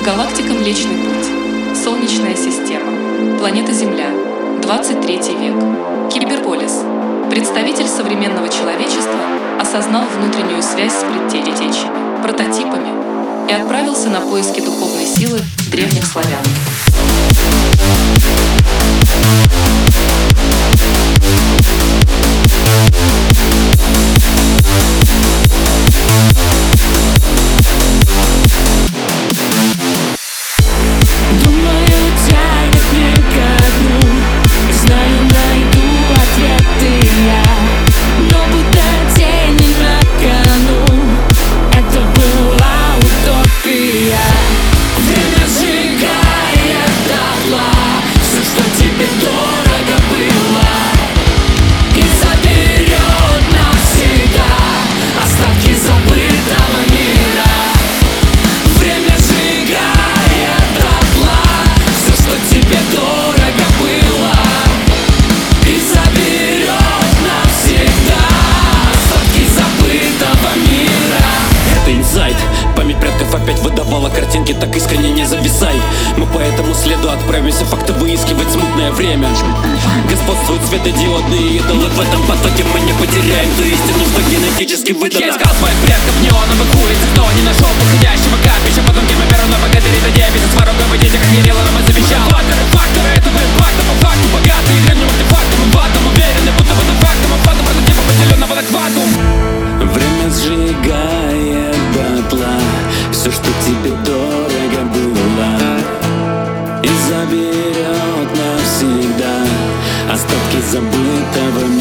Галактика Млечный Путь, Солнечная система, планета Земля, 23 век. Киберполис. Представитель современного человечества осознал внутреннюю связь с предтечами, прототипами и отправился на поиски духовной силы древних славян. Память предков опять выдавала картинки, так искренне не зависай. Мы по этому следу отправимся факты выискивать смутное время. Господствуют светодиодные идолы, в этом потоке мы не потеряем ту истину, что генетически выдано. Я искал своих предков в неоновых улицах, но не нашел подходящего капища. Потомки мы перуна богатыри до небес, с сварогом и дети, как Ерила нам и завещал. Факторы, это вы факты, по факту богатые древним артефактом. Мы в атом уверены, будто в этом фактом обхватом прототипа, поделенного на квантум. Время сжигает дотла все, что тебе дорого было, и заберет навсегда остатки забытого